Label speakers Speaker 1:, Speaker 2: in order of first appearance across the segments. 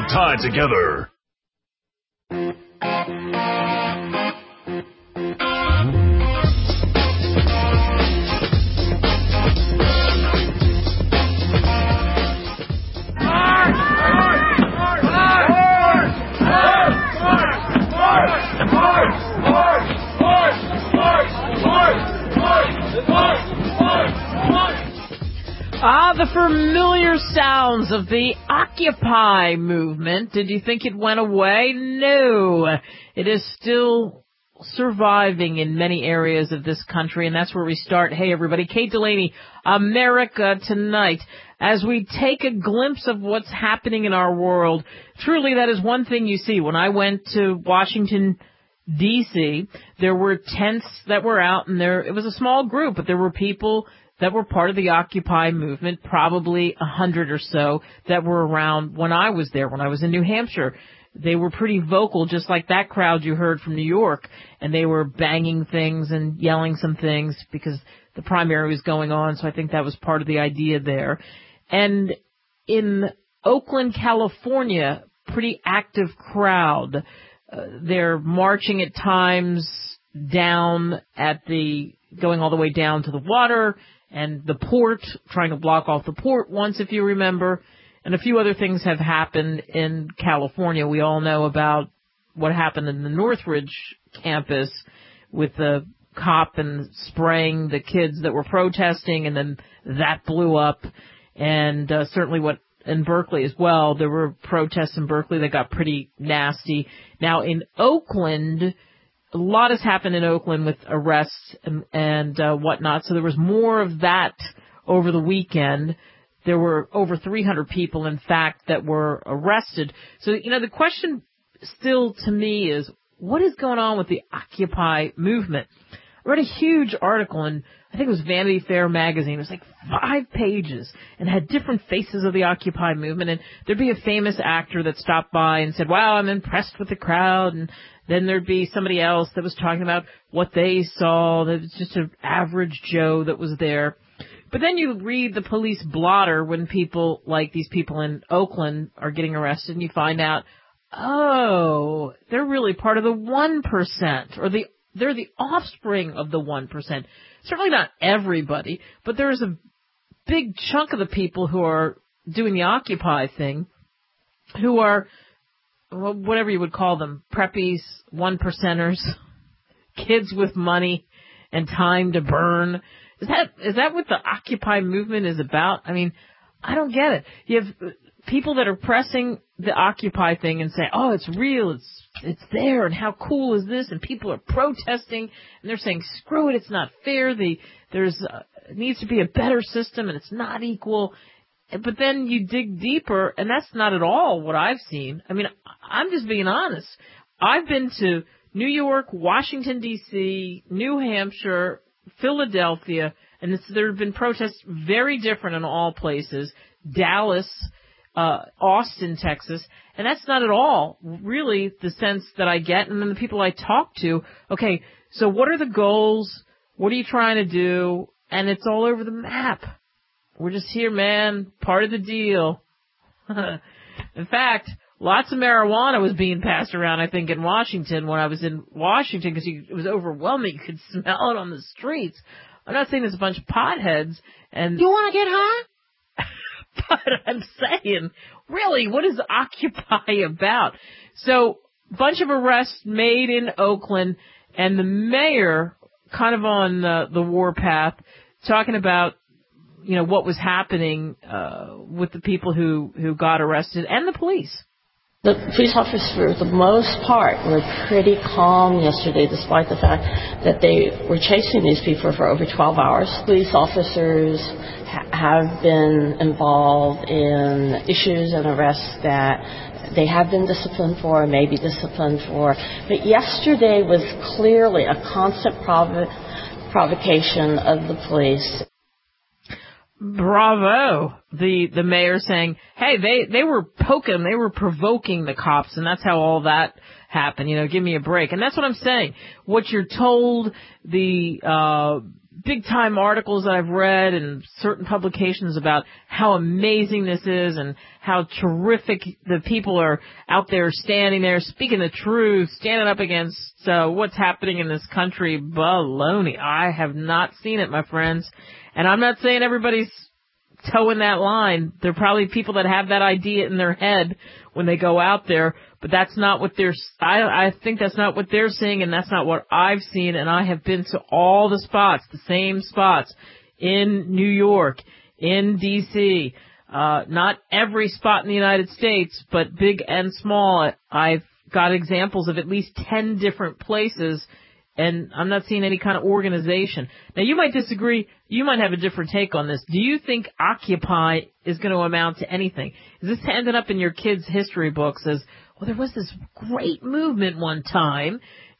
Speaker 1: tied together.
Speaker 2: The familiar sounds of the Occupy movement. Did you think it went away? No. It is still surviving in many areas of this country, and that's where we start. Hey, everybody. Kate Delaney, America Tonight. As we take a glimpse of what's happening in our world, truly that is one thing you see. When I went to Washington, D.C., there were tents that were out, and it was a small group, but there were people that were part of the Occupy movement, probably 100 or so that were around when I was there, when I was in New Hampshire. They were pretty vocal, just like that crowd you heard from New York, and they were banging things and yelling some things because the primary was going on, so I think that was part of the idea there. And in Oakland, California, pretty active crowd. They're marching at times down going all the way down to the water and the port, trying to block off the port once, if you remember. And a few other things have happened in California. We all know about what happened in the Northridge campus with the cop and spraying the kids that were protesting, and then that blew up. And certainly what in Berkeley as well. There were protests in Berkeley that got pretty nasty. Now in Oakland, a lot has happened in Oakland with arrests and whatnot. So there was more of that over the weekend. There were over 300 people, in fact, that were arrested. So, the question still to me is, what is going on with the Occupy movement? I read a huge article in, I think it was Vanity Fair magazine. It was like 5 pages and had different faces of the Occupy movement. And there'd be a famous actor that stopped by and said, wow, I'm impressed with the crowd. And then there'd be somebody else that was talking about what they saw. That was just an average Joe that was there. But then you read the police blotter when people like these people in Oakland are getting arrested, and you find out, oh, they're really part of the 1%, or they're the offspring of the 1%. Certainly not everybody, but there's a big chunk of the people who are doing the Occupy thing who are, well, whatever you would call them, preppies, 1%ers, kids with money and time to burn. Is that what the Occupy movement is about? I mean, I don't get it. You have people that are pressing the Occupy thing and say, oh, it's real, it's there, and how cool is this? And people are protesting, and they're saying, screw it, it's not fair. It needs to be a better system, and it's not equal. But then you dig deeper, and that's not at all what I've seen. I mean, I'm just being honest. I've been to New York, Washington, D.C., New Hampshire, Philadelphia, and there have been protests very different in all places. Dallas, Austin, Texas, and that's not at all really the sense that I get. And then the people I talk to, okay, so what are the goals? What are you trying to do? And it's all over the map. We're just here, man, part of the deal. In fact, lots of marijuana was being passed around, I think, in Washington when I was in Washington, because it was overwhelming. You could smell it on the streets. I'm not saying there's a bunch of potheads. And
Speaker 3: you want to get high?
Speaker 2: But I'm saying, really, what is Occupy about? So, bunch of arrests made in Oakland, and the mayor, kind of on the warpath, talking about, what was happening with the people who got arrested, and the police.
Speaker 3: The police officers, for the most part, were pretty calm yesterday, despite the fact that they were chasing these people for over 12 hours. Police officers have been involved in issues and arrests that they have been disciplined for and may be disciplined for. But yesterday was clearly a constant provocation of the police.
Speaker 2: Bravo. The mayor saying, hey, they were poking, they were provoking the cops, and that's how all that happened. Give me a break. And that's what I'm saying. What you're told, the big-time articles that I've read and certain publications about how amazing this is and how terrific the people are out there standing there, speaking the truth, standing up against what's happening in this country. Baloney. I have not seen it, my friends. And I'm not saying everybody's toeing that line. There are probably people that have that idea in their head when they go out there, but that's not what I think that's not what they're seeing, and that's not what I've seen, and I have been to all the spots, the same spots, in New York, in D.C., not every spot in the United States, but big and small. I've got examples of at least 10 different places, and I'm not seeing any kind of organization. Now, you might disagree. You might have a different take on this. Do you think Occupy is going to amount to anything? Is this ended up in your kids' history books as, well, there was this great movement one time,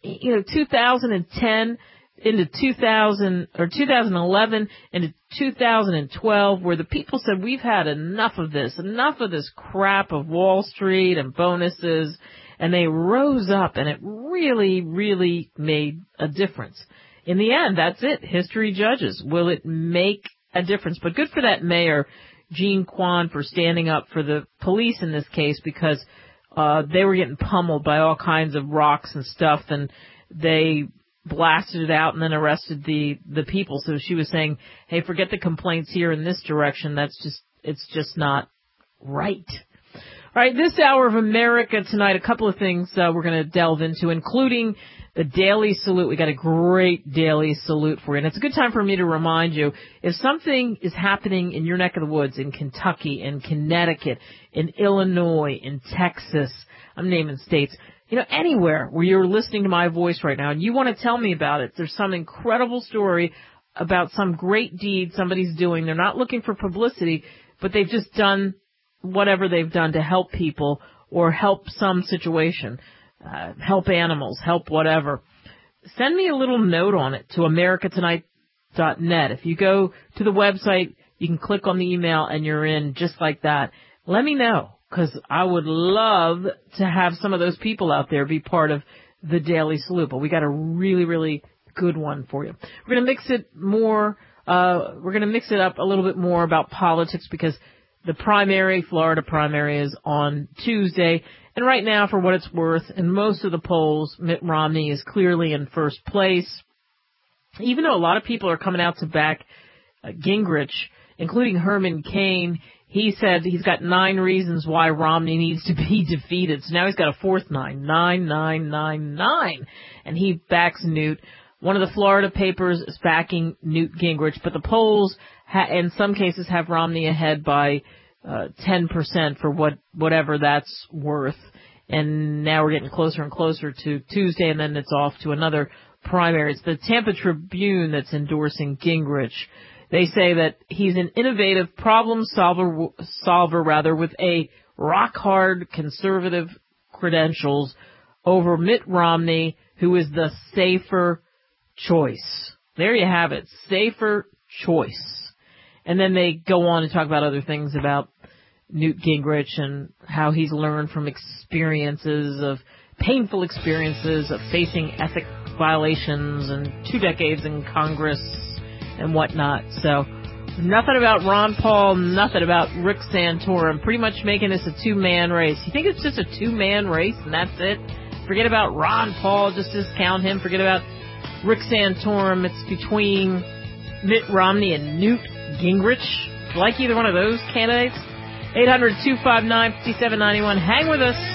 Speaker 2: 2010 into 2011 into 2012, where the people said, we've had enough of this crap of Wall Street and bonuses, and they rose up, and it really, really made a difference. In the end, that's it. History judges. Will it make a difference? But good for that mayor, Jean Quan, for standing up for the police in this case, because they were getting pummeled by all kinds of rocks and stuff, and they blasted it out and then arrested the people. So she was saying, hey, forget the complaints here in this direction. It's just not right. All right, this hour of America tonight, a couple of things we're going to delve into, including the Daily Salute. We got a great Daily Salute for you. And it's a good time for me to remind you, if something is happening in your neck of the woods, in Kentucky, in Connecticut, in Illinois, in Texas, I'm naming states, anywhere where you're listening to my voice right now and you want to tell me about it, there's some incredible story about some great deed somebody's doing. They're not looking for publicity, but they've just done whatever they've done to help people or help some situation, help animals, help whatever. Send me a little note on it to americatonight.net. If you go to the website, you can click on the email and you're in just like that. Let me know, because I would love to have some of those people out there be part of the Daily Salute. But we got a really, really good one for you. We're going to mix it more. We're going to mix it up a little bit more about politics, because the Florida primary is on Tuesday. And right now, for what it's worth, in most of the polls, Mitt Romney is clearly in first place. Even though a lot of people are coming out to back Gingrich, including Herman Cain, he said he's got 9 reasons why Romney needs to be defeated. So now he's got a fourth 9. 9, 9, 9, 9. And he backs Newt. One of the Florida papers is backing Newt Gingrich, but the polls in some cases have Romney ahead by 10% for whatever that's worth. And now we're getting closer and closer to Tuesday, and then it's off to another primary. It's the Tampa Tribune that's endorsing Gingrich. They say that he's an innovative problem solver with a rock-hard conservative credentials over Mitt Romney, who is the safer choice. There you have it, safer choice. And then they go on to talk about other things about Newt Gingrich and how he's learned from painful experiences of facing ethic violations and 2 decades in Congress and whatnot. So nothing about Ron Paul, nothing about Rick Santorum, pretty much making this a 2-man race. You think it's just a 2-man race and that's it? Forget about Ron Paul, just discount him. Forget about Rick Santorum. It's between Mitt Romney and Newt Gingrich. Like either one of those candidates? 800-259-5791. Hang with us.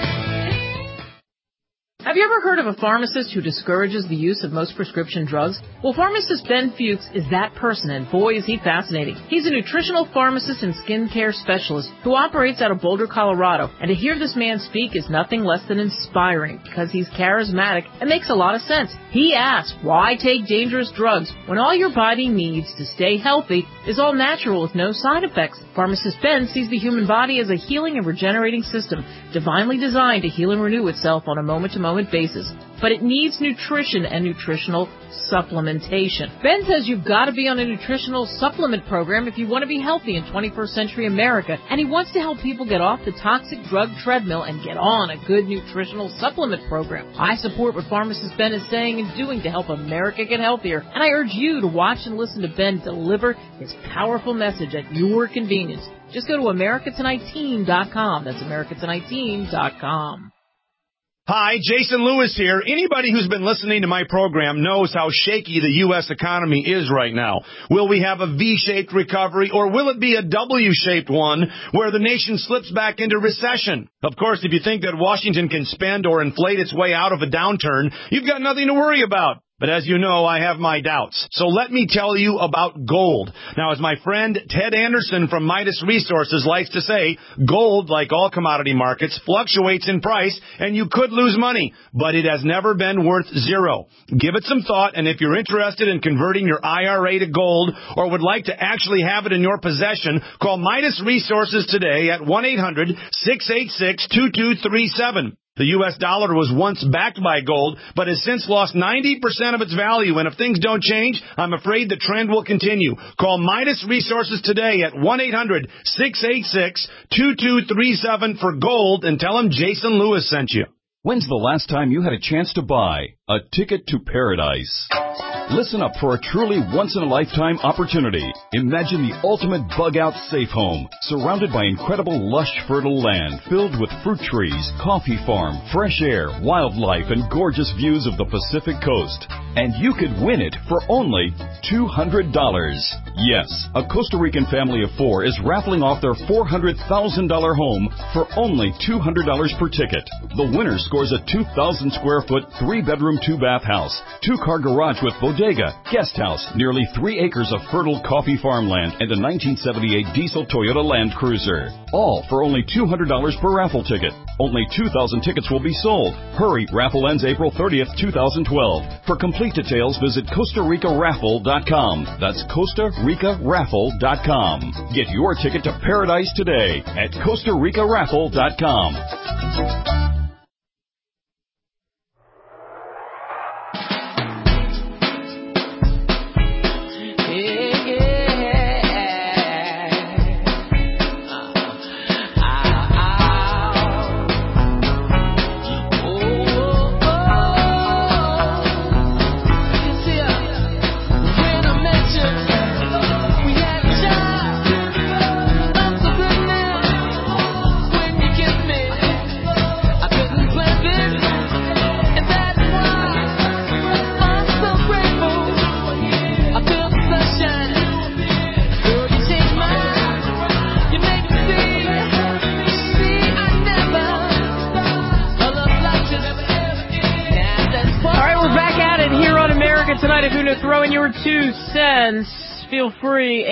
Speaker 2: Have you ever heard of a pharmacist who discourages the use of most prescription drugs? Well, pharmacist Ben Fuchs is that person, and boy is he fascinating. He's a nutritional pharmacist and skincare specialist who operates out of Boulder, Colorado. And to hear this man speak is nothing less than inspiring, because he's charismatic and makes a lot of sense. He asks, why take dangerous drugs when all your body needs to stay healthy is all natural with no side effects? Pharmacist Ben sees the human body as a healing and regenerating system, divinely designed to heal and renew itself on a moment-to-moment moment-to-moment basis, but it needs nutrition and nutritional supplementation. Ben says you've got to be on a nutritional supplement program if you want to be healthy in 21st century America, and he wants to help people get off the toxic drug treadmill and get on a good nutritional supplement program. I support what pharmacist Ben is saying and doing to help America get healthier, and I urge you to watch and listen to Ben deliver his powerful message at your convenience. Just go to americatoniteteam.com. That's americatoniteteam.com.
Speaker 1: Hi, Jason Lewis here. Anybody who's been listening to my program knows how shaky the U.S. economy is right now. Will we have a V-shaped recovery, or will it be a W-shaped one where the nation slips back into recession? Of course, if you think that Washington can spend or inflate its way out of a downturn, you've got nothing to worry about. But as you know, I have my doubts. So let me tell you about gold. Now, as my friend Ted Anderson from Midas Resources likes to say, gold, like all commodity markets, fluctuates in price, and you could lose money, but it has never been worth zero. Give it some thought, and if you're interested in converting your IRA to gold or would like to actually have it in your possession, call Midas Resources today at 1-800-686-2237. The U.S. dollar was once backed by gold, but has since lost 90% of its value. And if things don't change, I'm afraid the trend will continue. Call Midas Resources today at 1-800-686-2237 for gold and tell them Jason Lewis sent you.
Speaker 4: When's the last time you had a chance to buy a ticket to paradise? Listen up for a truly once-in-a-lifetime opportunity. Imagine the ultimate bug-out safe home, surrounded by incredible lush, fertile land filled with fruit trees, coffee farm, fresh air, wildlife, and gorgeous views of the Pacific coast. And you could win it for only $200. Yes, a Costa Rican family of 4 is raffling off their $400,000 home for only $200 per ticket. The winner scores a 2,000-square-foot, 3-bedroom, 2-bath house, 2-car garage with bodega, guest house, nearly 3 acres of fertile coffee farmland, and a 1978 diesel Toyota Land Cruiser. All for only $200 per raffle ticket. Only 2,000 tickets will be sold. Hurry, raffle ends April 30th, 2012. For complete details, visit CostaRicaRaffle.com. That's CostaRicaRaffle.com. Get your ticket to paradise today at CostaRicaRaffle.com.
Speaker 2: Tonight, if you want to throw in your 2 cents, feel free,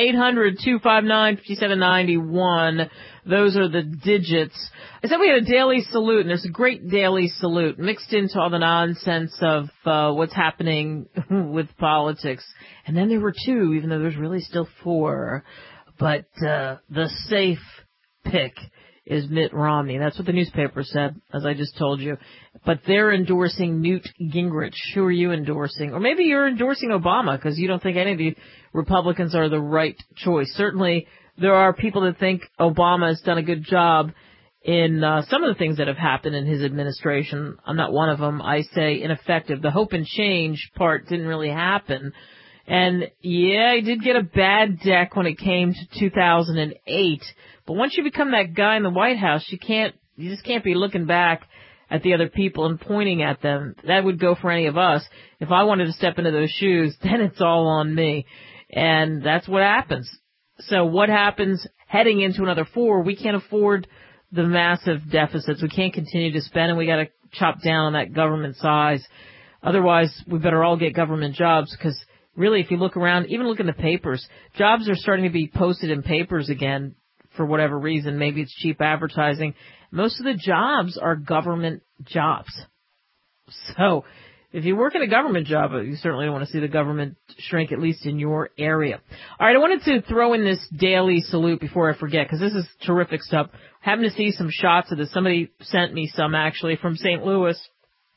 Speaker 2: 800-259-5791. Those are the digits. I said we had a daily salute, and there's a great daily salute mixed into all the nonsense of what's happening with politics. And then there were 2, even though there's really still 4. But the safe pick is Mitt Romney. That's what the newspaper said, as I just told you. But they're endorsing Newt Gingrich. Who are you endorsing? Or maybe you're endorsing Obama because you don't think any of the Republicans are the right choice. Certainly, there are people that think Obama has done a good job in some of the things that have happened in his administration. I'm not one of them. I say ineffective. The hope and change part didn't really happen. And, yeah, he did get a bad deck when it came to 2008. But once you become that guy in the White House, you just can't be looking back at the other people and pointing at them. That would go for any of us. If I wanted to step into those shoes, then it's all on me. And that's what happens. So what happens heading into another 4? We can't afford the massive deficits. We can't continue to spend, and we got to chop down on that government size. Otherwise, we better all get government jobs because really, if you look around, even look in the papers, jobs are starting to be posted in papers again. For whatever reason, maybe it's cheap advertising. Most of the jobs are government jobs. So if you work in a government job, you certainly don't want to see the government shrink, at least in your area. All right, I wanted to throw in this daily salute before I forget, because this is terrific stuff. Having to see some shots of this. Somebody sent me some, actually, from St. Louis.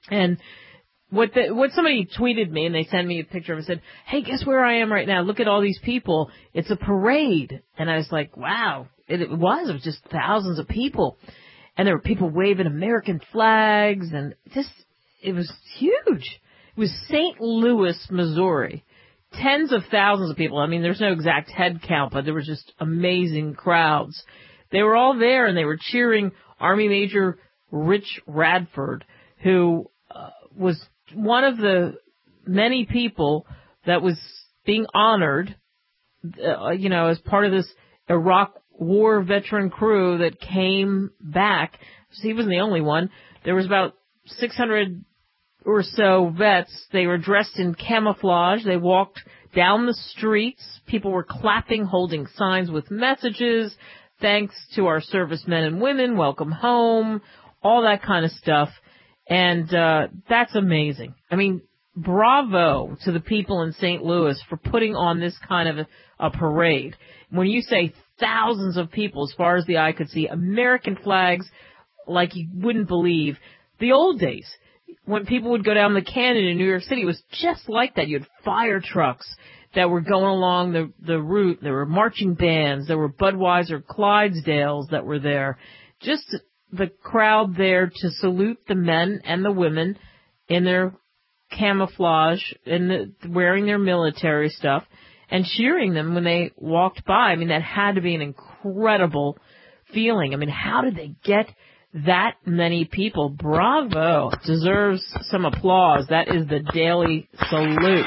Speaker 2: And what somebody tweeted me, and they sent me a picture of it, said, hey, guess where I am right now? Look at all these people. It's a parade. And I was like, wow. It was just thousands of people. And there were people waving American flags, and it was huge. It was St. Louis, Missouri. Tens of thousands of people. I mean, there's no exact head count, but there was just amazing crowds. They were all there, and they were cheering Army Major Rich Radford, who was one of the many people that was being honored, as part of this Iraq War veteran crew that came back. He wasn't the only one. There was about 600 or so vets. They were dressed in camouflage. They walked down the streets. People were clapping, holding signs with messages. Thanks to our servicemen and women. Welcome home. All that kind of stuff. And that's amazing. I mean, bravo to the people in St. Louis for putting on this kind of a parade. When you say thousands of people, as far as the eye could see, American flags like you wouldn't believe. The old days, when people would go down the canyon in New York City, it was just like that. You had fire trucks that were going along the route. There were marching bands. There were Budweiser Clydesdales that were there. Just the crowd there to salute the men and the women in their camouflage and wearing their military stuff and cheering them when they walked by. I mean, that had to be an incredible feeling. I mean, how did they get that many people? Bravo. Deserves some applause. That is the Daily Salute.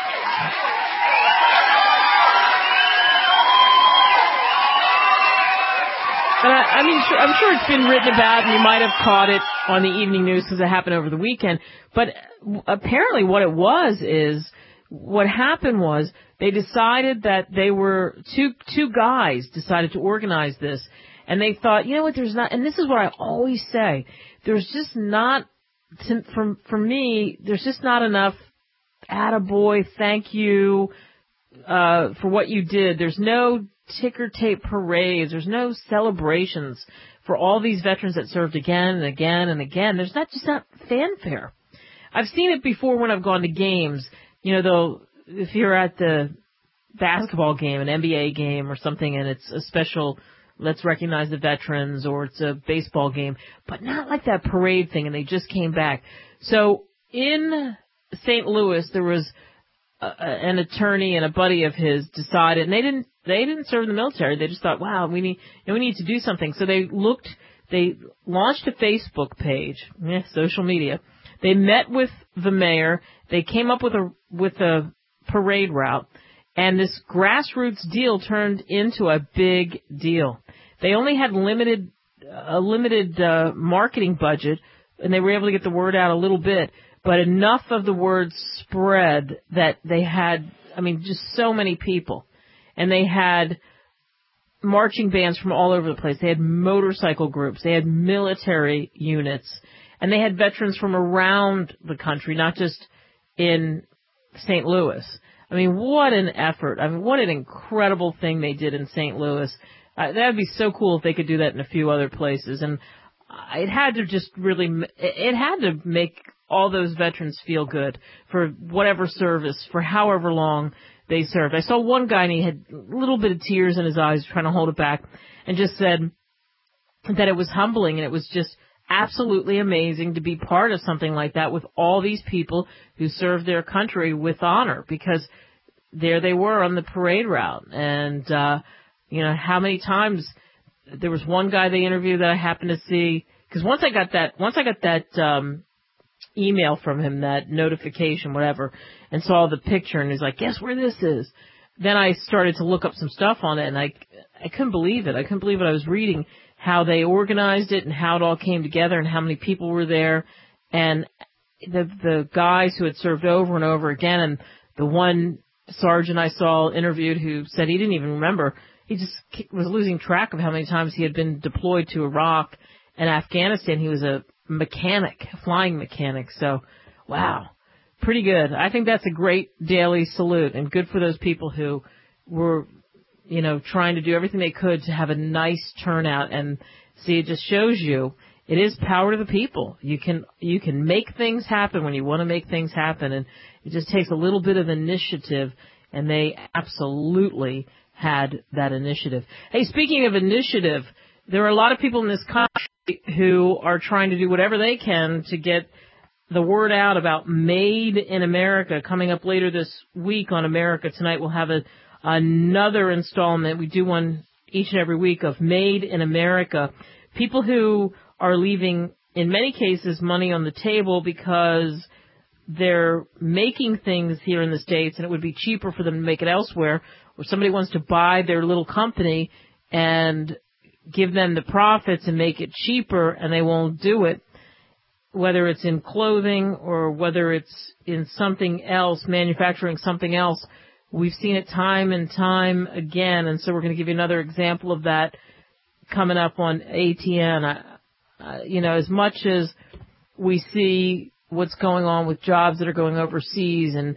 Speaker 2: But I'm sure it's been written about, and you might have caught it on the evening news because it happened over the weekend. But apparently what happened was they decided that they were, two guys decided to organize this. And they thought, you know what, and this is what I always say, there's just not, for me, there's just not enough attaboy, thank you, for what you did. There's no ticker tape parades. There's no celebrations for all these veterans that served again and again and again. There's not fanfare. I've seen it before when I've gone to games. If you're at the basketball game, an NBA game or something, and it's a special, let's recognize the veterans, or it's a baseball game, but not like that parade thing, and they just came back. So in St. Louis, there was an attorney and a buddy of his decided, and they didn't serve in the military. They just thought, wow, we need to do something. So they launched a Facebook page, social media. They met with the mayor. They came up with a parade route, and this grassroots deal turned into a big deal. They only had a limited marketing budget, and they were able to get the word out a little bit, but enough of the word spread that they had, just so many people. And they had marching bands from all over the place. They had motorcycle groups. They had military units. And they had veterans from around the country, not just in St. Louis. What an effort. what an incredible thing they did in St. Louis. That would be so cool if they could do that in a few other places. And it had to make all those veterans feel good for whatever service, for however long they served. I saw one guy, and he had a little bit of tears in his eyes, trying to hold it back, and just said that it was humbling, and it was just absolutely amazing to be part of something like that with all these people who served their country with honor, because there they were on the parade route. And, how many times there was one guy they interviewed that I happened to see, because once I got that email from him, that notification, whatever, and saw the picture, and he's like, guess where this is? Then I started to look up some stuff on it, and I couldn't believe it. I couldn't believe what I was reading, how they organized it and how it all came together and how many people were there. And the guys who had served over and over again, and the one sergeant I saw interviewed who said he didn't even remember. He just was losing track of how many times he had been deployed to Iraq and Afghanistan. He was a mechanic, flying mechanic. So, wow, pretty good. I think that's a great daily salute, and good for those people who were, trying to do everything they could to have a nice turnout. And see, it just shows you, it is power to the people. You can make things happen when you want to make things happen, and it just takes a little bit of initiative, and they absolutely had that initiative. Hey, speaking of initiative, there are a lot of people in this country who are trying to do whatever they can to get the word out about Made in America. Coming up later this week on America Tonight, we'll have another installment. We do one each and every week of Made in America. People who are leaving, in many cases, money on the table because they're making things here in the States and it would be cheaper for them to make it elsewhere, or somebody wants to buy their little company and give them the profits and make it cheaper, and they won't do it, whether it's in clothing or whether it's in something else, manufacturing something else. We've seen it time and time again, and so we're going to give you another example of that coming up on ATN. As much as we see what's going on with jobs that are going overseas and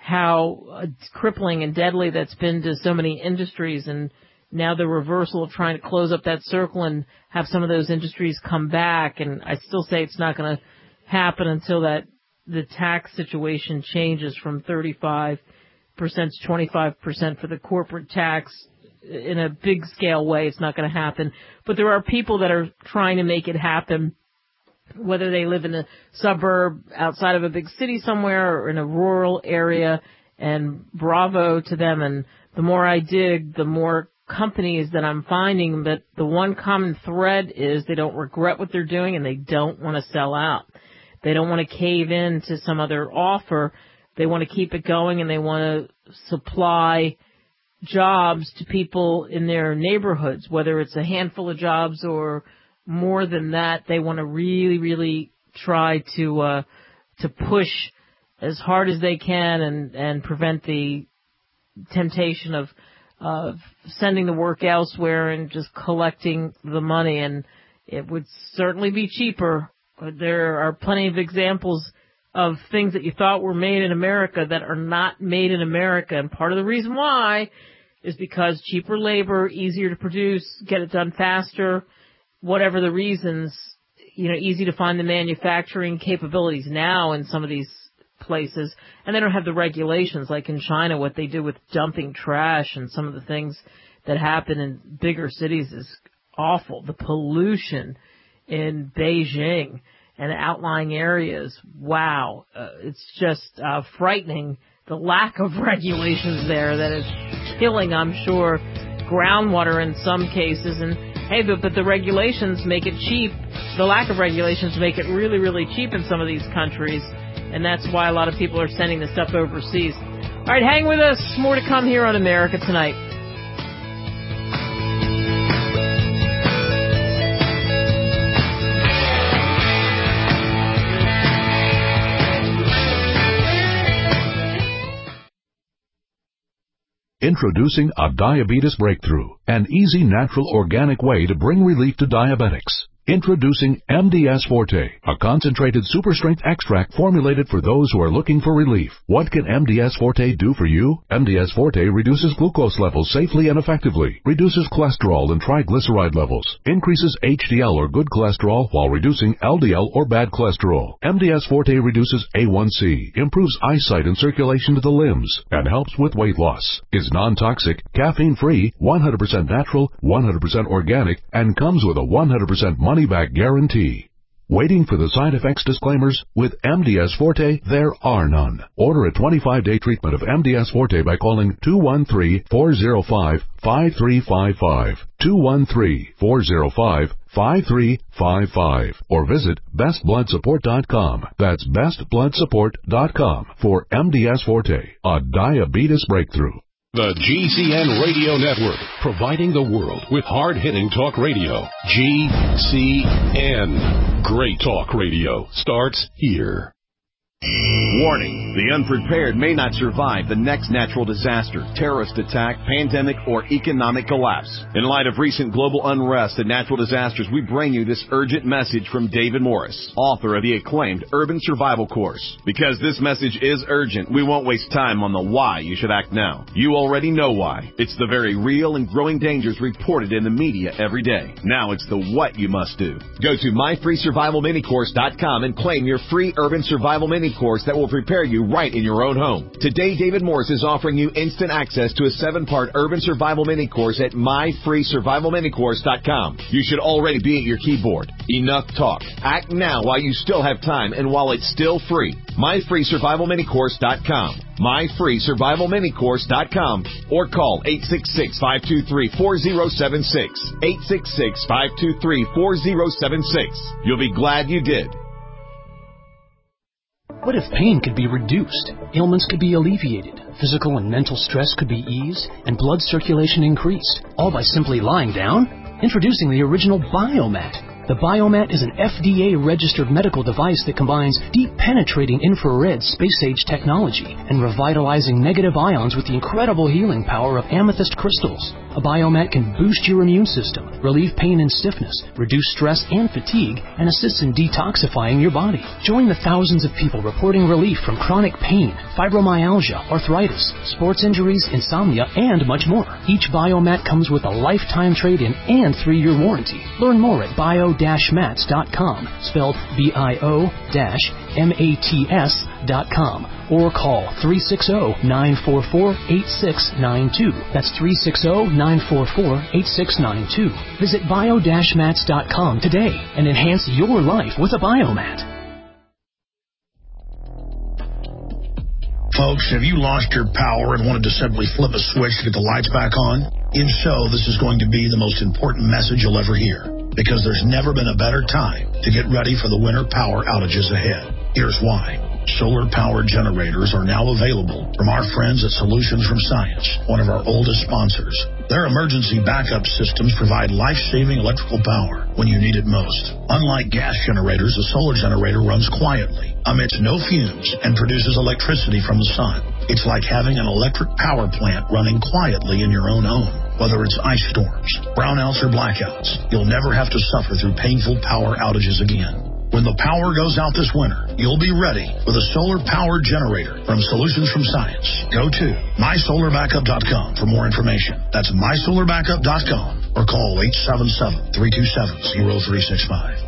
Speaker 2: how crippling and deadly that's been to so many industries, and now the reversal of trying to close up that circle and have some of those industries come back, and I still say it's not going to happen until that the tax situation changes from 35% to 25% for the corporate tax in a big scale way. It's not going to happen. But there are people that are trying to make it happen, whether they live in a suburb outside of a big city somewhere or in a rural area, and bravo to them. And the more I dig, the more companies that I'm finding, but the one common thread is they don't regret what they're doing and they don't want to sell out. They don't want to cave in to some other offer. They want to keep it going, and they want to supply jobs to people in their neighborhoods, whether it's a handful of jobs or more than that. They want to really, really try to push as hard as they can and prevent the temptation of sending the work elsewhere and just collecting the money. And it would certainly be cheaper. There are plenty of examples of things that you thought were made in America that are not made in America. And part of the reason why is because cheaper labor, easier to produce, get it done faster, whatever the reasons, easy to find the manufacturing capabilities now in some of these places. And they don't have the regulations like in China. What they do with dumping trash and some of the things that happen in bigger cities is awful. The pollution in Beijing and outlying areas, wow, it's just frightening, the lack of regulations there that is killing, I'm sure, groundwater in some cases. And hey, but the regulations make it cheap. The lack of regulations make it really, really cheap in some of these countries, and that's why a lot of people are sending this stuff overseas. All right, hang with us. More to come here on America Tonight.
Speaker 5: Introducing a diabetes breakthrough, an easy, natural, organic way to bring relief to diabetics. Introducing MDS Forte, a concentrated super-strength extract formulated for those who are looking for relief. What can MDS Forte do for you? MDS Forte reduces glucose levels safely and effectively, reduces cholesterol and triglyceride levels, increases HDL or good cholesterol while reducing LDL or bad cholesterol. MDS Forte reduces A1C, improves eyesight and circulation to the limbs, and helps with weight loss. Is non-toxic, caffeine-free, 100% natural, 100% organic, and comes with a 100% money-back guarantee. Waiting for the side effects disclaimers? With MDS Forte, there are none. Order a 25-day treatment of MDS Forte by calling 213-405-5355, 213-405-5355, or visit bestbloodsupport.com. That's bestbloodsupport.com for MDS Forte, a diabetes breakthrough.
Speaker 6: The GCN Radio Network, providing the world with hard-hitting talk radio. GCN. Great talk radio starts here.
Speaker 7: Warning, the unprepared may not survive the next natural disaster, terrorist attack, pandemic, or economic collapse. In light of recent global unrest and natural disasters, we bring you this urgent message from David Morris, author of the acclaimed Urban Survival Course. Because this message is urgent, we won't waste time on the why you should act now. You already know why. It's the very real and growing dangers reported in the media every day. Now it's the what you must do. Go to myfreesurvivalminicourse.com and claim your free Urban Survival Mini Course that will prepare you right in your own home. Today, David Morris is offering you instant access to a 7-part Urban Survival Mini Course at myfreesurvivalminicourse.com. You should already be at your keyboard. Enough talk. Act now while you still have time and while it's still free. myfreesurvivalminicourse.com. myfreesurvivalminicourse.com or call 866-523-4076. 866-523-4076. You'll be glad you did.
Speaker 8: What if pain could be reduced, ailments could be alleviated, physical and mental stress could be eased, and blood circulation increased, all by simply lying down? Introducing the original Biomat. The Biomat is an FDA-registered medical device that combines deep-penetrating infrared space-age technology and revitalizing negative ions with the incredible healing power of amethyst crystals. A Biomat can boost your immune system, relieve pain and stiffness, reduce stress and fatigue, and assists in detoxifying your body. Join the thousands of people reporting relief from chronic pain, fibromyalgia, arthritis, sports injuries, insomnia, and much more. Each Biomat comes with a lifetime trade-in and 3-year warranty. Learn more at bio-mats.com, spelled bio-mats.com, or call 360-944-8692. That's 360-944-8692. Visit bio-mats.com today and enhance your life with a Biomat.
Speaker 9: Folks, have you lost your power and wanted to simply flip a switch to get the lights back on? If so, this is going to be the most important message you'll ever hear, because there's never been a better time to get ready for the winter power outages ahead. Here's why. Solar-powered generators are now available from our friends at Solutions from Science, one of our oldest sponsors. Their emergency backup systems provide life-saving electrical power when you need it most. Unlike gas generators, a solar generator runs quietly, emits no fumes, and produces electricity from the sun. It's like having an electric power plant running quietly in your own home. Whether it's ice storms, brownouts, or blackouts, you'll never have to suffer through painful power outages again. When the power goes out this winter, you'll be ready with a solar-powered generator from Solutions from Science. Go to mysolarbackup.com for more information. That's mysolarbackup.com or call 877-327-0365.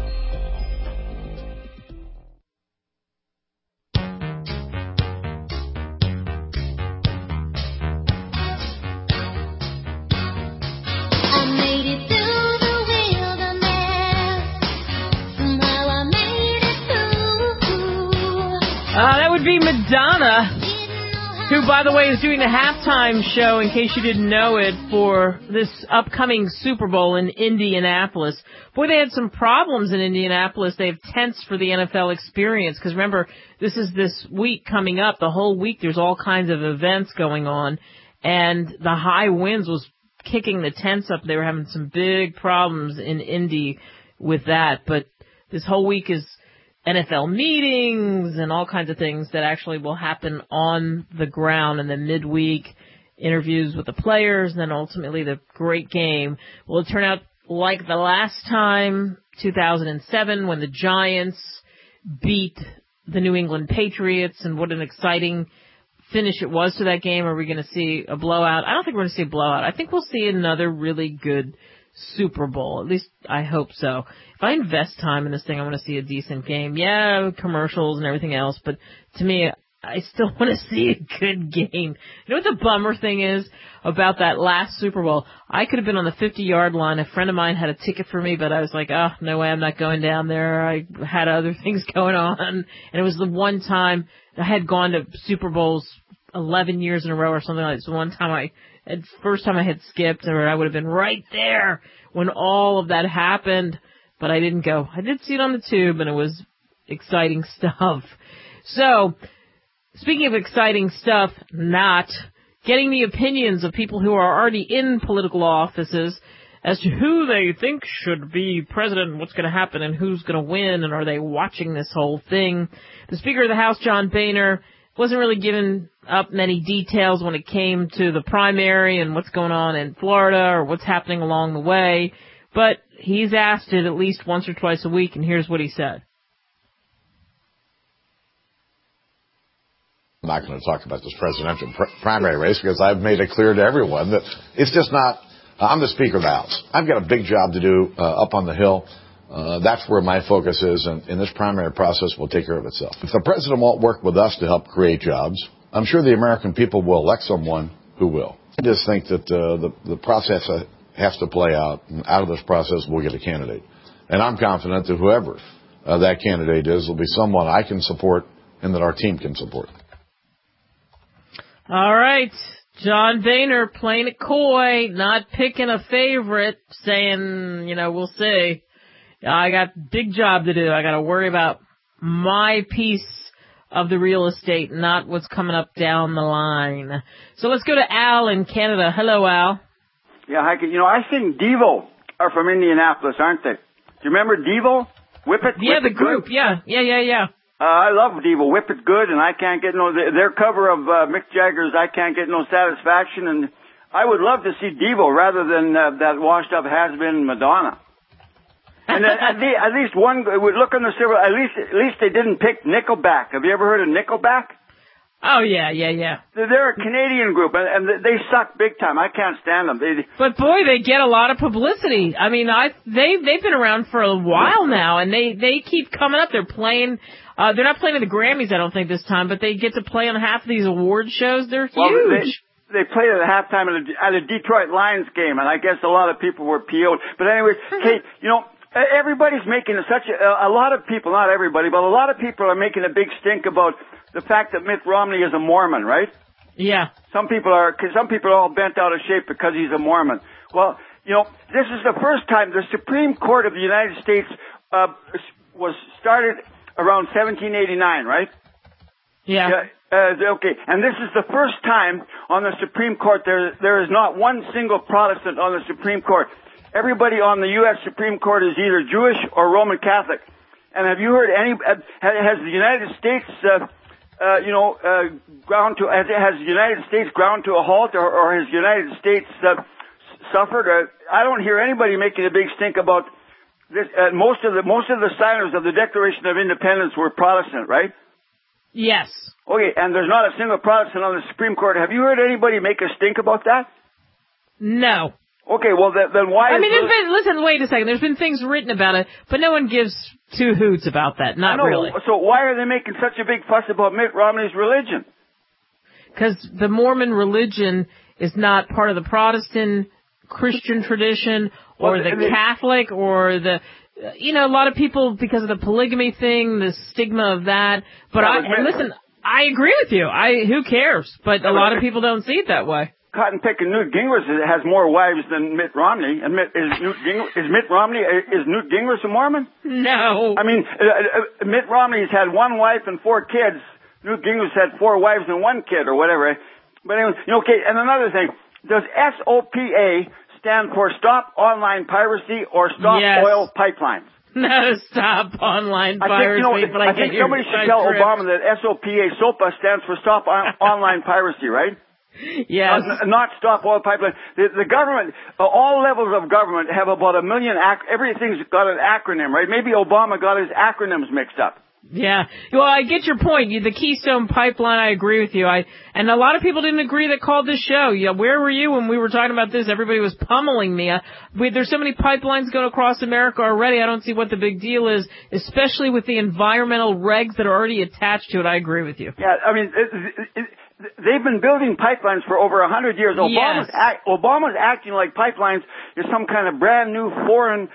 Speaker 2: That would be Madonna, who, by the way, is doing the halftime show, in case you didn't know it, for this upcoming Super Bowl in Indianapolis. Boy, they had some problems in Indianapolis. They have tents for the NFL experience, because remember, this is this week coming up. The whole week there's all kinds of events going on, and the high winds was kicking the tents up. They were having some big problems in Indy with that, but this whole week is NFL meetings and all kinds of things that actually will happen on the ground, and then midweek interviews with the players, and then ultimately the great game. Will it turn out like the last time, 2007, when the Giants beat the New England Patriots, and what an exciting finish it was to that game? Are we going to see a blowout? I don't think we're going to see a blowout. I think we'll see another really good Super Bowl. At least I hope so. If I invest time in this thing, I want to see a decent game. Yeah, commercials and everything else, but to me, I still want to see a good game. You know what the bummer thing is about that last Super Bowl? I could have been on the 50-yard line. A friend of mine had a ticket for me, but I was like, oh, no way, I'm not going down there. I had other things going on. And it was the one time I had gone to Super Bowls 11 years in a row or something like that. It's the one time first time I had skipped, or I would have been right there when all of that happened, but I didn't go. I did see it on the tube, and it was exciting stuff. So, speaking of exciting stuff, not getting the opinions of people who are already in political offices. as to who they think should be president and what's going to happen and who's going to win and are they watching this whole thing. The Speaker of the House, John Boehner, wasn't really giving up many details when it came to the primary and what's going on in Florida or what's happening along the way, but he's asked it at least once or twice a week, and here's what he said.
Speaker 10: I'm not going to talk about this presidential primary race because I've made it clear to everyone that it's just not. I'm the Speaker of the House. I've got a big job to do up on the Hill. That's where my focus is, and this primary process will take care of itself. If the president won't work with us to help create jobs, I'm sure the American people will elect someone who will. I just think that the process has to play out, and out of this process we'll get a candidate. And I'm confident that whoever that candidate is will be someone I can support and that our team can support.
Speaker 2: All right. John Boehner playing it coy, not picking a favorite, saying, we'll see. I got a big job to do. I got to worry about my piece of the real estate, not what's coming up down the line. So let's go to Al in Canada. Hello, Al.
Speaker 11: Yeah, hi. I think Devo are from Indianapolis, aren't they? Do you remember Devo? Whip It?
Speaker 2: Yeah,
Speaker 11: Whip
Speaker 2: the
Speaker 11: It
Speaker 2: group.
Speaker 11: Good?
Speaker 2: Yeah.
Speaker 11: I love Devo. Whip It Good, and I can't get their cover of Mick Jagger's I Can't Get No Satisfaction, and I would love to see Devo rather than that washed-up has-been Madonna. And then at least one would look on the silver. At least they didn't pick Nickelback. Have you ever heard of Nickelback?
Speaker 2: Oh yeah.
Speaker 11: They're a Canadian group, and they suck big time. I can't stand them.
Speaker 2: But boy, they get a lot of publicity. I mean, they've been around for a while now, and they keep coming up. They're playing. They're not playing at the Grammys, I don't think, this time, but they get to play on half of these award shows. They're huge.
Speaker 11: Well, they played at halftime at a Detroit Lions game, and I guess a lot of people were PO'd. But anyways, Kate, everybody's making a lot of people, not everybody, but a lot of people are making a big stink about the fact that Mitt Romney is a Mormon, right?
Speaker 2: Yeah.
Speaker 11: Some people are all bent out of shape because he's a Mormon. Well, this is the first time the Supreme Court of the United States was started around 1789, right?
Speaker 2: Yeah.
Speaker 11: Okay, and this is the first time on the Supreme Court there is not one single Protestant on the Supreme Court. Everybody on the U.S. Supreme Court is either Jewish or Roman Catholic. And have you heard has the United States, ground to a halt, or has the United States suffered? I don't hear anybody making a big stink about this. Most of the signers of the Declaration of Independence were Protestant, right?
Speaker 2: Yes.
Speaker 11: Okay, and there's not a single Protestant on the Supreme Court. Have you heard anybody make a stink about that?
Speaker 2: No.
Speaker 11: Okay, well then why?
Speaker 2: I mean, listen, wait a second. There's been things written about it, but no one gives two hoots about that. Not really.
Speaker 11: So why are they making such a big fuss about Mitt Romney's religion?
Speaker 2: Because the Mormon religion is not part of the Protestant Christian tradition or the Catholic or the. A lot of people, because of the polygamy thing, the stigma of that. But I agree with you. Who cares? But a lot of people don't see it that way.
Speaker 11: Cotton picking Newt Gingrich has more wives than Mitt Romney. And is Newt Gingrich a Mormon?
Speaker 2: No.
Speaker 11: I mean, Mitt Romney's had one wife and 4 kids. Newt Gingrich had 4 wives and 1 kid, or whatever. But anyway, okay. And another thing, does SOPA stand for Stop Online Piracy or Stop Oil Pipelines?
Speaker 2: No, Stop Online Piracy.
Speaker 11: I think somebody should tell Obama that SOPA stands for Stop Online Piracy, right?
Speaker 2: Yes.
Speaker 11: Not Stop Oil Pipelines. The government, all levels of government have about 1 million, everything's got an acronym, right? Maybe Obama got his acronyms mixed up.
Speaker 2: Yeah. Well, I get your point. The Keystone Pipeline, I agree with you. And a lot of people didn't agree that called this show. Yeah, where were you when we were talking about this? Everybody was pummeling me. There's so many pipelines going across America already. I don't see what the big deal is, especially with the environmental regs that are already attached to it. I agree with you.
Speaker 11: Yeah, I mean, they've been building pipelines for over 100 years. Obama's acting like pipelines is some kind of brand new foreign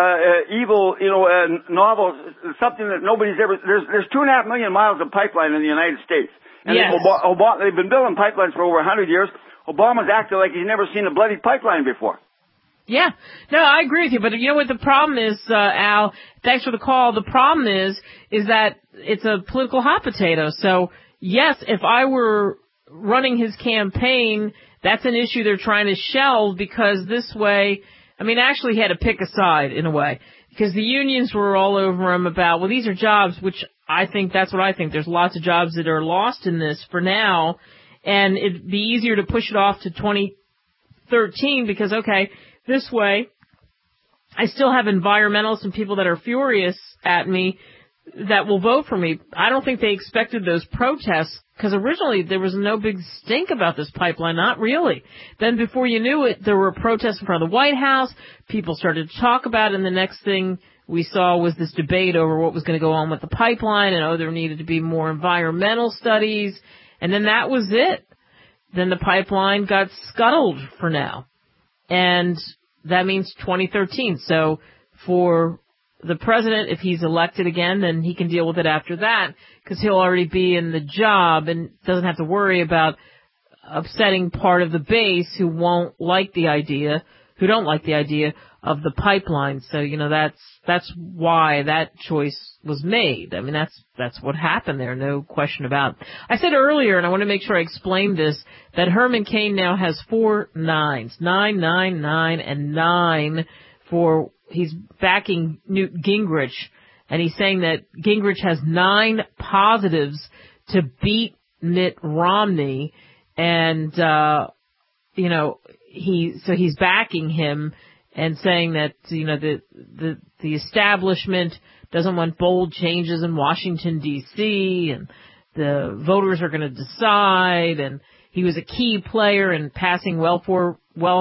Speaker 11: evil, novel, something that nobody's ever. There's 2.5 million miles of pipeline in the United States, and they've been building pipelines for over 100 years. Obama's acting like he's never seen a bloody pipeline before.
Speaker 2: Yeah, no, I agree with you, but you know what the problem is, Al? Thanks for the call. The problem is that it's a political hot potato. So yes, if I were running his campaign, that's an issue they're trying to shelve because this way. I mean, actually he had to pick a side in a way, because the unions were all over him about, well, these are jobs, which I think that's what I think. There's lots of jobs that are lost in this for now, and it'd be easier to push it off to 2013 because, okay, this way I still have environmentalists and people that are furious at me that will vote for me. I don't think they expected those protests, because originally there was no big stink about this pipeline, not really. Then before you knew it, there were protests in front of the White House. People started to talk about it, and the next thing we saw was this debate over what was going to go on with the pipeline, and there needed to be more environmental studies, and then that was it. Then the pipeline got scuttled for now, and that means 2013. So for the president, if he's elected again, then he can deal with it after that, because he'll already be in the job and doesn't have to worry about upsetting part of the base who don't like the idea of the pipeline. So, that's why that choice was made. I mean, that's what happened there, no question about it. I said earlier, and I want to make sure I explained this, that Herman Cain now has 4 nines, 9, 9, 9, and 9 for, he's backing Newt Gingrich, and he's saying that Gingrich has 9 positives to beat Mitt Romney, and, he's backing him and saying that, the establishment doesn't want bold changes in Washington, D.C., and the voters are going to decide, and he was a key player in passing welfare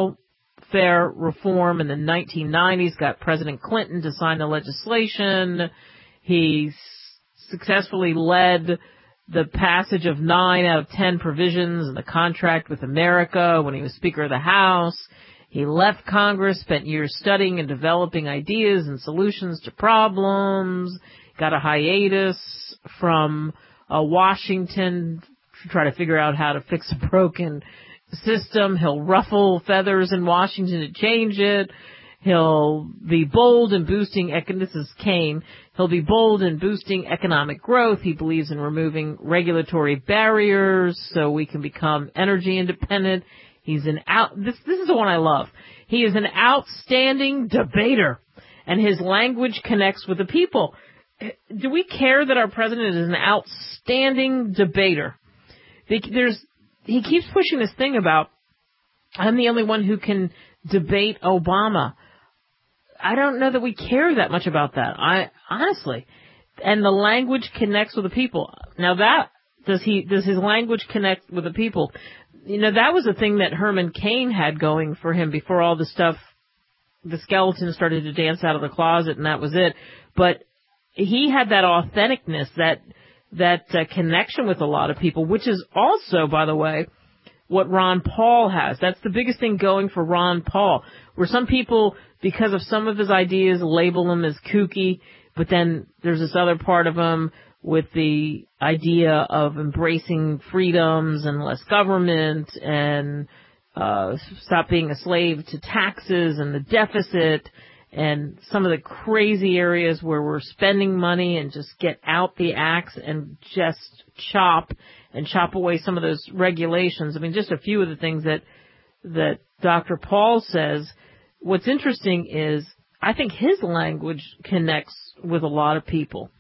Speaker 2: reform in the 1990s, got President Clinton to sign the legislation. He successfully led the passage of 9 out of 10 provisions in the contract with America when he was Speaker of the House. He left Congress, spent years studying and developing ideas and solutions to problems, got a hiatus from Washington to try to figure out how to fix a broken system. He'll ruffle feathers in Washington to change it. He'll be bold in boosting, this is Cain, he'll be bold in boosting economic growth. He believes in removing regulatory barriers so we can become energy independent. He's this is the one I love. He is an outstanding debater, and his language connects with the people. Do we care that our president is an outstanding debater? He keeps pushing this thing about, I'm the only one who can debate Obama. I don't know that we care that much about that. Honestly. And the language connects with the people. Now does his language connect with the people? That was the thing that Herman Cain had going for him before all the stuff, the skeleton started to dance out of the closet, and that was it. But he had that authenticness, that connection with a lot of people, which is also, by the way, what Ron Paul has. That's the biggest thing going for Ron Paul, where some people, because of some of his ideas, label him as kooky, but then there's this other part of him with the idea of embracing freedoms and less government and stop being a slave to taxes and the deficit and some of the crazy areas where we're spending money, and just get out the axe and just chop away some of those regulations. I mean, just a few of the things that Dr. Paul says. What's interesting is I think his language connects with a lot of people.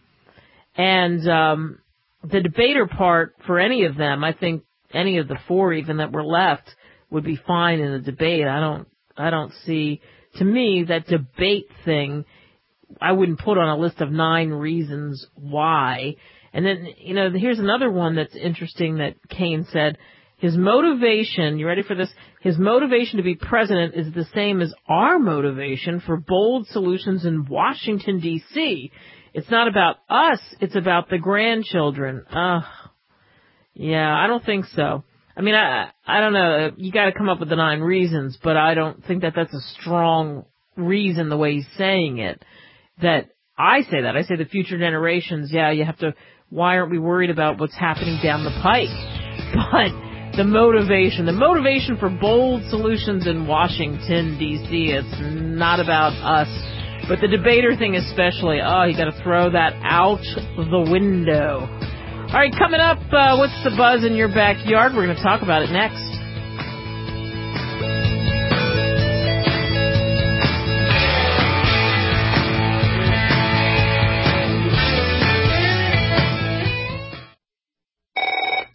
Speaker 2: And the debater part for any of them, I think any of the 4 even that were left would be fine in a debate. I don't see, to me, that debate thing, I wouldn't put on a list of 9 reasons why. And then, here's another one that's interesting that Cain said. His motivation, you ready for this? His motivation to be president is the same as our motivation for bold solutions in Washington, D.C. It's not about us, it's about the grandchildren. Yeah, I don't think so. I mean, I don't know. You got to come up with the 9 reasons, but I don't think that that's a strong reason the way he's saying it. I say the future generations, you have to, why aren't we worried about what's happening down the pike? But the motivation for bold solutions in Washington, D.C., it's not about us. But the debater thing especially, you got to throw that out the window. All right, coming up, what's the buzz in your backyard? We're going to talk about it next.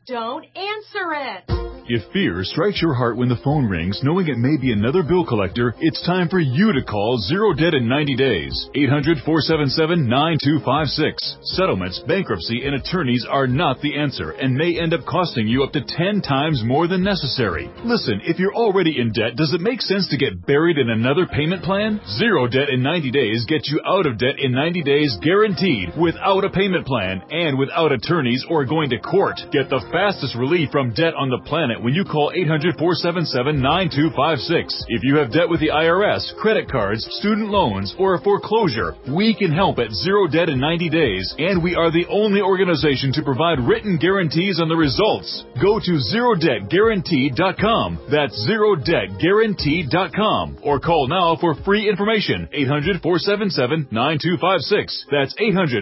Speaker 12: Don't answer it.
Speaker 13: If fear strikes your heart when the phone rings, knowing it may be another bill collector, it's time for you to call Zero Debt in 90 days. 800-477-9256. Settlements, bankruptcy, and attorneys are not the answer and may end up costing you up to 10 times more than necessary. Listen, if you're already in debt, does it make sense to get buried in another payment plan? Zero Debt in 90 days gets you out of debt in 90 days guaranteed, without a payment plan and without attorneys or going to court. Get the fastest relief from debt on the planet when you call 800-477-9256. If you have debt with the IRS, credit cards, student loans, or a foreclosure, we can help at Zero Debt in 90 days, and we are the only organization to provide written guarantees on the results. Go to ZeroDebtGuaranteed.com. That's ZeroDebtGuaranteed.com. Or call now for free information. 800-477-9256. That's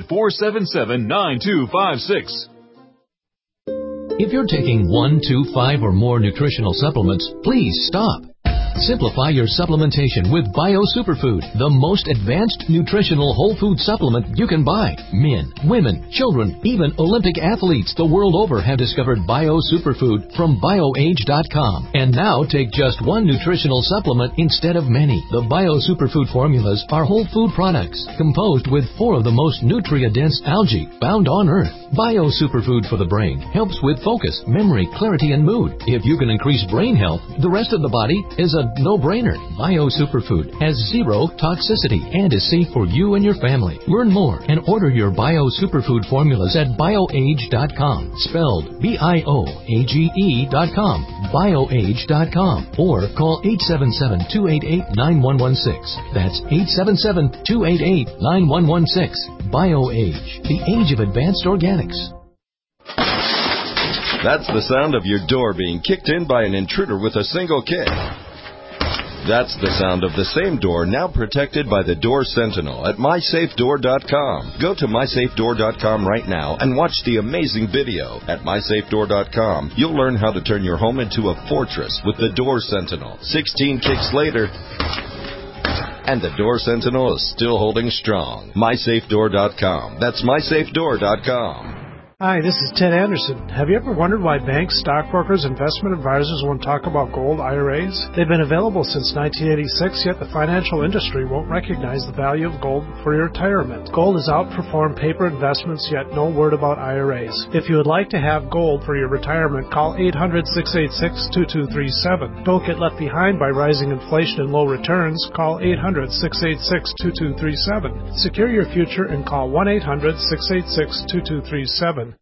Speaker 13: 800-477-9256.
Speaker 14: If you're taking 1, 2, 5, or more nutritional supplements, please stop. Simplify your supplementation with Bio Superfood, the most advanced nutritional whole food supplement you can buy. Men, women, children, even Olympic athletes the world over have discovered Bio Superfood from BioAge.com. And now take just one nutritional supplement instead of many. The Bio Superfood formulas are whole food products composed with 4 of the most nutrient-dense algae found on Earth. Bio Superfood for the brain helps with focus, memory, clarity, and mood. If you can increase brain health, the rest of the body is a no-brainer. Bio Superfood has 0 toxicity and is safe for you and your family. Learn more and order your Bio Superfood formulas at BioAge.com, spelled BIOAGE.com, BioAge.com, or call 877-288-9116. That's 877-288-9116. BioAge, the age of advanced organics.
Speaker 15: That's the sound of your door being kicked in by an intruder with a single kick. That's the sound of the same door now protected by the Door Sentinel at MySafeDoor.com. Go to MySafeDoor.com right now and watch the amazing video. At MySafeDoor.com, you'll learn how to turn your home into a fortress with the Door Sentinel. 16 kicks later, and the Door Sentinel is still holding strong. MySafeDoor.com. That's MySafeDoor.com.
Speaker 16: Hi, this is Ted Anderson. Have you ever wondered why banks, stockbrokers, investment advisors won't talk about gold IRAs? They've been available since 1986, yet the financial industry won't recognize the value of gold for your retirement. Gold has outperformed paper investments, yet no word about IRAs. If you would like to have gold for your retirement, call 800-686-2237. Don't get left behind by rising inflation and low returns. Call 800-686-2237. Secure your future and call 1-800-686-2237.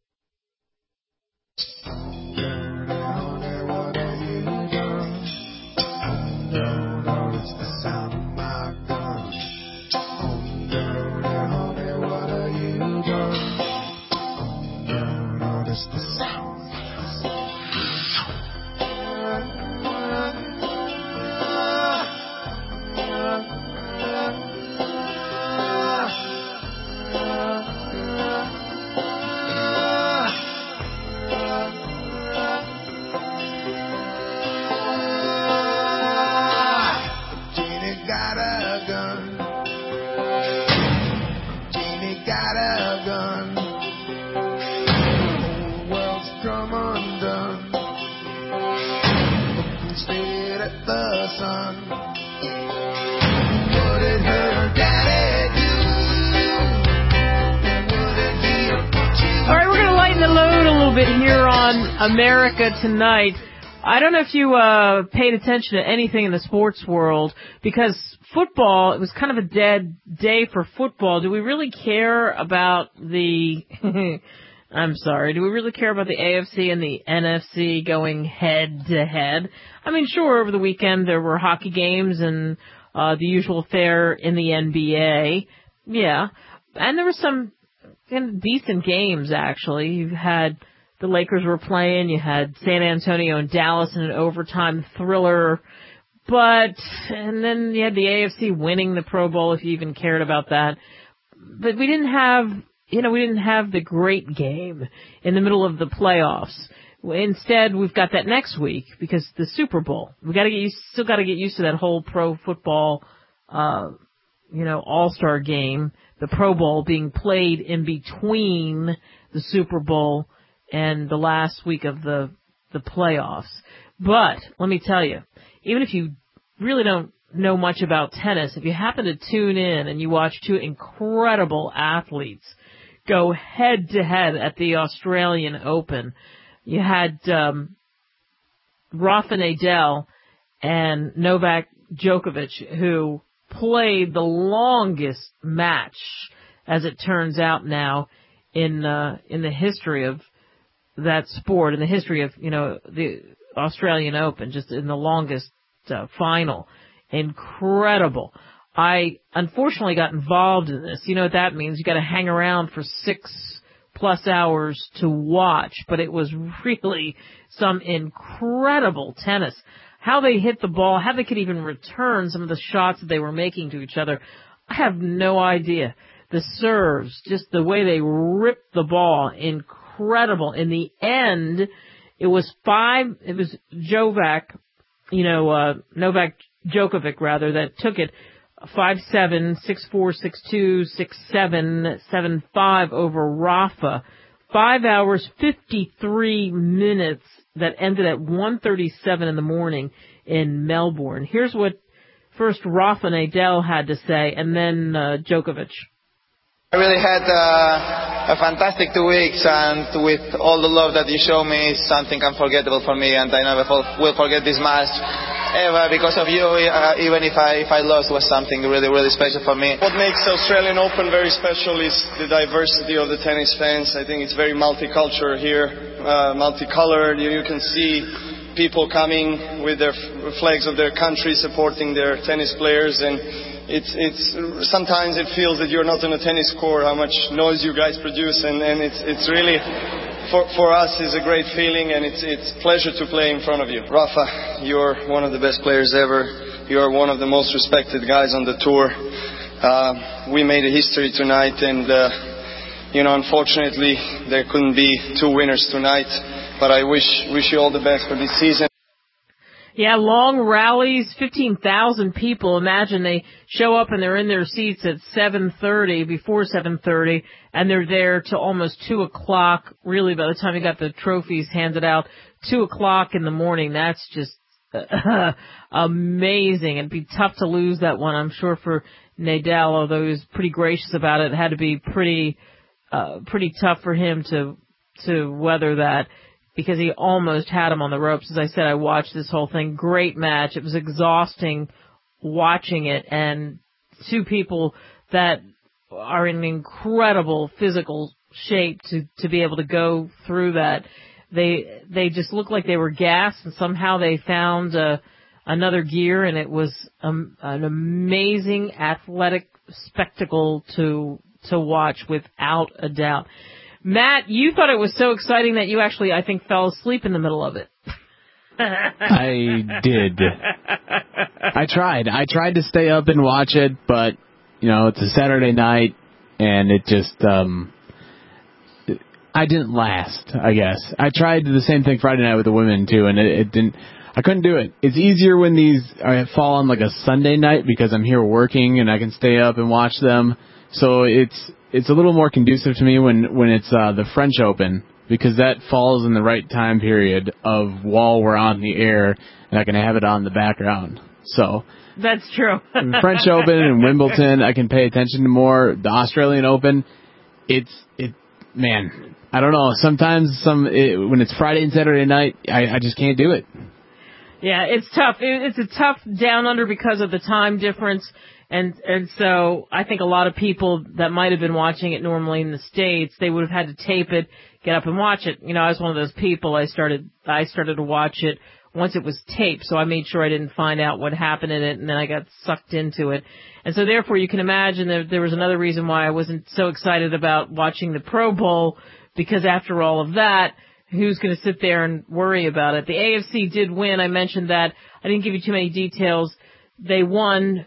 Speaker 2: Here on America Tonight. I don't know if you paid attention to anything in the sports world, because football, it was kind of a dead day for football. Do we really care about the I'm sorry, do we really care about the AFC and the NFC going head to head? I mean, sure, over the weekend there were hockey games and the usual fare in the NBA. Yeah. And there were some decent games, actually. You had the Lakers were playing. You had San Antonio and Dallas in an overtime thriller. And then you had the AFC winning the Pro Bowl, if you even cared about that. But we didn't have the great game in the middle of the playoffs. Instead, we've got that next week because the Super Bowl. Still got to get used to that whole pro football, all-star game, the Pro Bowl being played in between the Super Bowl and the last week of the playoffs. But let me tell you, even if you really don't know much about tennis, if you happen to tune in and you watch two incredible athletes go head to head at the Australian Open, you had Rafa Nadal and Novak Djokovic, who played the longest match, as it turns out now, in the history of that sport, in the history of, the Australian Open, just in the longest final. Incredible. I unfortunately got involved in this. You know what that means? You got to hang around for 6+ hours to watch, but it was really some incredible tennis. How they hit the ball, how they could even return some of the shots that they were making to each other, I have no idea. The serves, just the way they ripped the ball, incredible. In the end, it was Novak Djokovic, that took it 5-7, 6-4, 6-2, 6-7, 7-5 over Rafa. 5 hours, 53 minutes that ended at 1:37 in the morning in Melbourne. Here's what first Rafa Nadal had to say, and then Djokovic.
Speaker 12: I really had a fantastic 2 weeks, and with all the love that you show me, it's something unforgettable for me, and I never will forget this match ever because of you. Even if I lost, was something really, really special for me.
Speaker 17: What makes Australian Open very special is the diversity of the tennis fans. I think it's very multicultural here, multicolored. You can see people coming with their flags of their country, supporting their tennis players, and it's sometimes it feels that you're not on a tennis court, how much noise you guys produce, and it's really for us is a great feeling, and it's pleasure to play in front of you. Rafa, you're one of the best players ever. You're one of the most respected guys on the tour. We made a history tonight, and unfortunately there couldn't be two winners tonight, but I wish you all the best for this season.
Speaker 2: Yeah, long rallies, 15,000 people. Imagine they show up and they're in their seats at 7:30, before 7:30, and they're there till almost 2 o'clock. Really, by the time you got the trophies handed out, 2 o'clock in the morning. That's just amazing. It'd be tough to lose that one, I'm sure, for Nadal, although he was pretty gracious about it. It had to be pretty tough for him to weather that, because he almost had him on the ropes. As I said, I watched this whole thing. Great match. It was exhausting watching it, and two people that are in incredible physical shape to be able to go through that. They just looked like they were gassed, and somehow they found another gear, and it was an amazing athletic spectacle to watch without a doubt. Matt, you thought it was so exciting that you actually, I think, fell asleep in the middle of it.
Speaker 18: I did. I tried to stay up and watch it, but, it's a Saturday night, and it just, I didn't last, I guess. I tried the same thing Friday night with the women, too, and it didn't, I couldn't do it. It's easier when these fall on like a Sunday night because I'm here working and I can stay up and watch them. So it's a little more conducive to me when it's the French Open, because that falls in the right time period of while we're on the air, and I can have it on the background. So
Speaker 2: that's true.
Speaker 18: French Open and Wimbledon, I can pay attention to more. The Australian Open, man, I don't know. Sometimes when it's Friday and Saturday night, I just can't do it.
Speaker 2: Yeah, it's tough. It's a tough down under because of the time difference. And so I think a lot of people that might have been watching it normally in the States, they would have had to tape it, get up and watch it. I was one of those people. I started to watch it once it was taped, so I made sure I didn't find out what happened in it, and then I got sucked into it. And so therefore you can imagine that there was another reason why I wasn't so excited about watching the Pro Bowl, because after all of that, who's going to sit there and worry about it? The AFC did win. I mentioned that. I didn't give you too many details. They won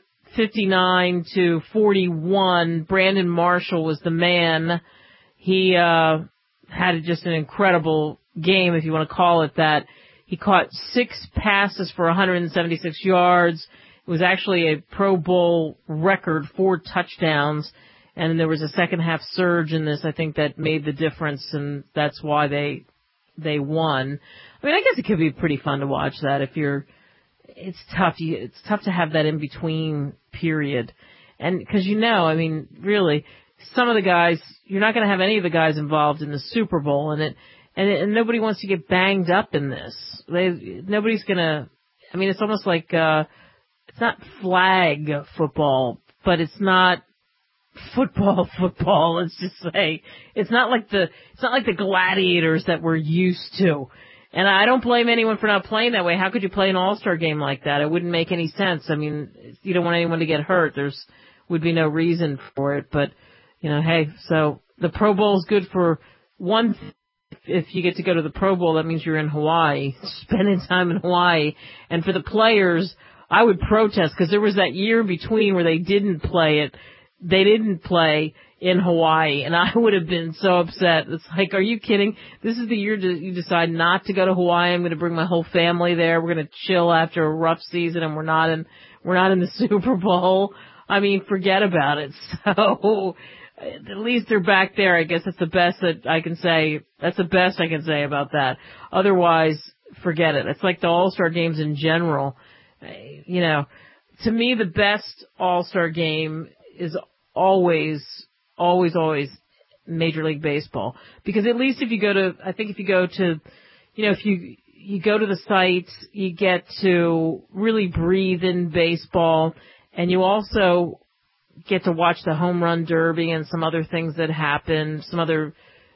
Speaker 2: 59-41. Brandon Marshall was the man. He had just an incredible game, if you want to call it that. He caught 6 passes for 176 yards. It was actually a Pro Bowl record, 4 touchdowns. And there was a second half surge in this, I think, that made the difference, and that's why they they won. I mean, I guess it could be pretty fun to watch that if you're. It's tough. It's tough to have that in between period, and because I mean, really, some of the guys, you're not going to have any of the guys involved in the Super Bowl, and nobody wants to get banged up in this. Nobody's going to. I mean, it's almost like it's not flag football, but it's not football. Let's just say it's not like the gladiators that we're used to. And I don't blame anyone for not playing that way. How could you play an all-star game like that? It wouldn't make any sense. I mean, you don't want anyone to get hurt. Would be no reason for it. But, hey, so the Pro Bowl is good for one. If you get to go to the Pro Bowl, that means you're in Hawaii, spending time in Hawaii. And for the players, I would protest because there was that year in between where they didn't play it. They didn't play in Hawaii, and I would have been so upset. It's like, are you kidding? This is the year you decide not to go to Hawaii. I'm going to bring my whole family there. We're going to chill after a rough season, and we're not in the Super Bowl. I mean, forget about it. So at least they're back there. I guess that's the best that I can say. That's the best I can say about that. Otherwise, forget it. It's like the All-Star games in general. To me, the best All-Star game is always Major League Baseball. Because at least if you go to the sites, you get to really breathe in baseball, and you also get to watch the home run derby and some other things that happen, some other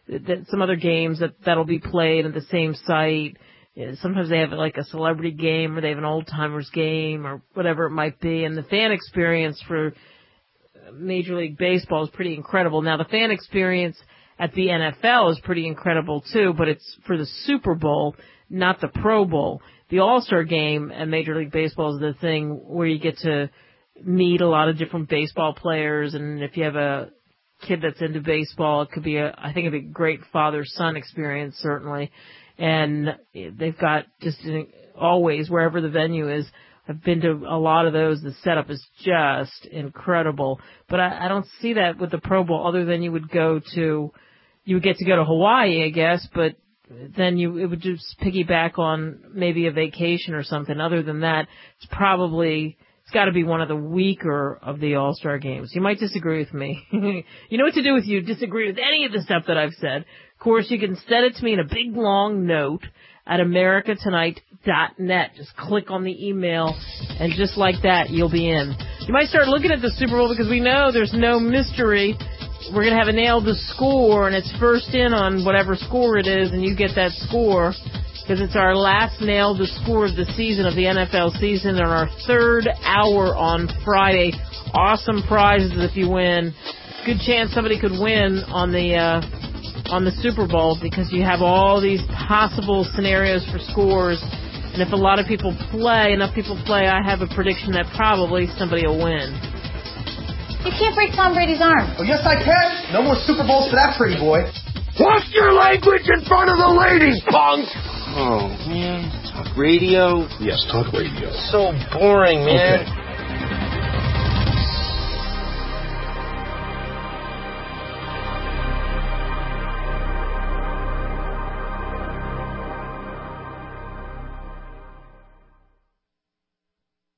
Speaker 2: games that'll be played at the same site. Sometimes they have like a celebrity game or they have an old timers game or whatever it might be, and the fan experience for Major League Baseball is pretty incredible. Now, the fan experience at the NFL is pretty incredible, too, but it's for the Super Bowl, not the Pro Bowl. The All-Star game at Major League Baseball is the thing where you get to meet a lot of different baseball players, and if you have a kid that's into baseball, it could be I think it'd be a great father-son experience, certainly. And they've got just always, wherever the venue is, I've been to a lot of those. The setup is just incredible. But I don't see that with the Pro Bowl other than you would get to go to Hawaii, I guess, but then it would just piggyback on maybe a vacation or something. Other than that, it's got to be one of the weaker of the All-Star games. You might disagree with me. You know what to do if you disagree with any of the stuff that I've said. Of course, you can send it to me in a big, long note at americatonight.net. Just click on the email, and just like that, you'll be in. You might start looking at the Super Bowl because we know there's no mystery. We're going to have a nail the score, and it's first in on whatever score it is, and you get that score because it's our last nail the score of the season, of the NFL season, and our third hour on Friday. Awesome prizes if you win. Good chance somebody could win on the Super Bowl because you have all these possible scenarios for scores. And if enough people play, I have a prediction that probably somebody will win.
Speaker 19: You can't break Tom Brady's arm.
Speaker 20: Oh, yes, I can. No more Super Bowls for that pretty boy.
Speaker 21: Watch your language in front of the ladies, punk!
Speaker 22: Oh, man. Talk radio?
Speaker 21: Yes, talk radio.
Speaker 22: So boring, man.
Speaker 21: Okay.